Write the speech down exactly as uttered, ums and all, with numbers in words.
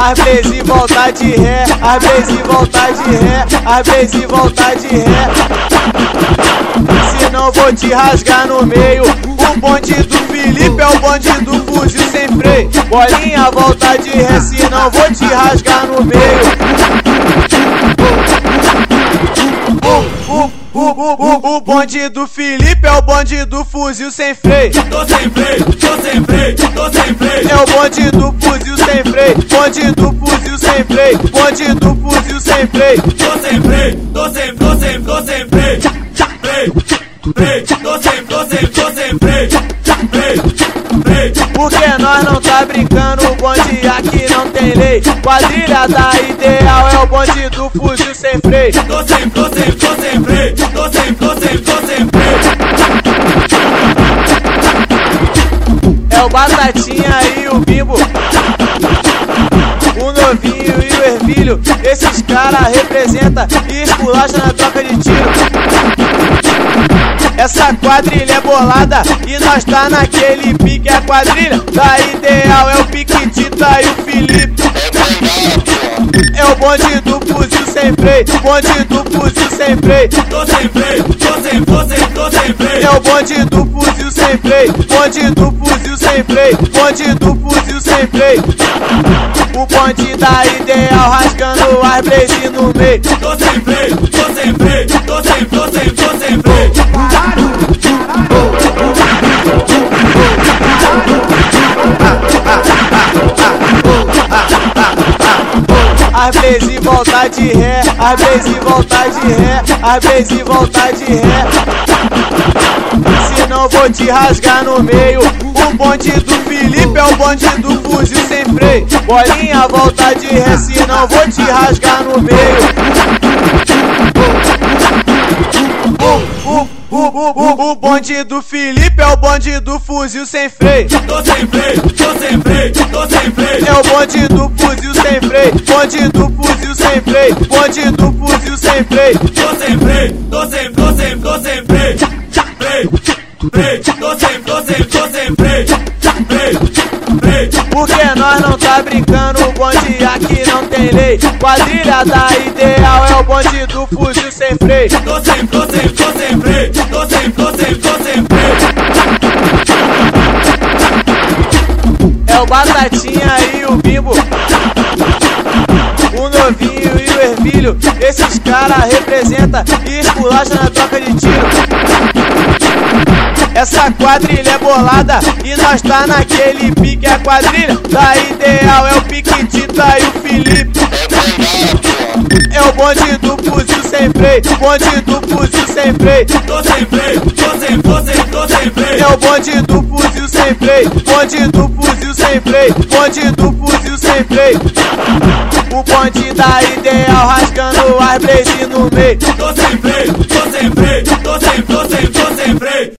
As blaze volta de ré, as blaze volta de ré, as blaze volta de ré. Senão vou te rasgar no meio. O bonde do Felipe é o bonde do fuzil sem freio. Bolinha volta de ré, senão vou te rasgar no meio. O, o, o, o, o bonde do Felipe é o bonde do fuzil sem freio. Tô sem freio, tô sem freio, tô sem freio. É o bonde do fuzil sem freio. Bonde do fuzil sem freio. Bonde do fuzil sem freio. Tô sem freio, tô sem, tô sem, tô sem freio. Freio, freio, tô sem, tô sem, tô sem freio. Freio, freio. Porque nós não tá brincando, o bonde aqui não tem lei. Quadrilha da Ideal é o bonde do fuzil sem freio. Tô sem, tô sem, tô sem freio. Tô sem, tô sem, tô sem freio. É o Batatinha e o Bimbo, o Novinho e o Ervilho. Esses caras representam e esculacham na troca de tiro. Essa quadrilha é bolada e nós tá naquele pique. A quadrilha da Ideal é o Piquitita e o Felipe. É o bonde do fuzil sem freio. Bonde do fuzil sem freio. Tô sem freio, tô sem, tô sem, tô sem freio. É o bonde do fuzil sem freio. Bonde do fuzil sem freio. Bonde do fuzil sem freio. O bonde da Ideal rasgando as blaze no meio. Tô sem freio, tô sem freio, tô sem, tô sem, tô sem freio. As blaze volta de ré, as blaze volta de ré, as blaze volta de ré. Senão vou te rasgar no meio. O bonde do Felipe é o bonde do fuzil sem freio. Bolinha volta de ré, senão vou te rasgar no meio. O, o, o, o, o bonde do Felipe é o bonde do fuzil sem freio. Tô sem freio, tô sem freio, tô sem freio. É o bonde do fuzil sem freio. Bonde do fuzil sem freio. Bonde do fuzil sem freio. Tô sem freio, tô sem, tô sem, tô sem freio. Freio, freio, tô sem, tô sem, tô sem freio. Freio, freio. Porque nós não tá brincando, o bonde aqui não tem lei. Quadrilha da Ideal é o bonde do fuzil sem freio. Tô sem, tô sem, tô sem freio. Tô sem, tô sem, tô sem freio. É o Batatinha e o Bimbo, o Novinho e o Ervilho. Esses caras representam e esculacham na troca de tiro. Essa quadrilha é bolada e nós tá naquele pique. A quadrilha da Ideal é o Piquitita e o Felipe. É o bonde do fuzil sem freio. Bonde do fuzil sem freio. Tô sem freio, tô sem, tô sem, tô sem freio. É o bonde do fuzil sem freio. Bonde do fuzil sem freio. Bonde do fuzil sem freio. O bonde da Ideal rasgando as blaze no meio. Tô sem freio,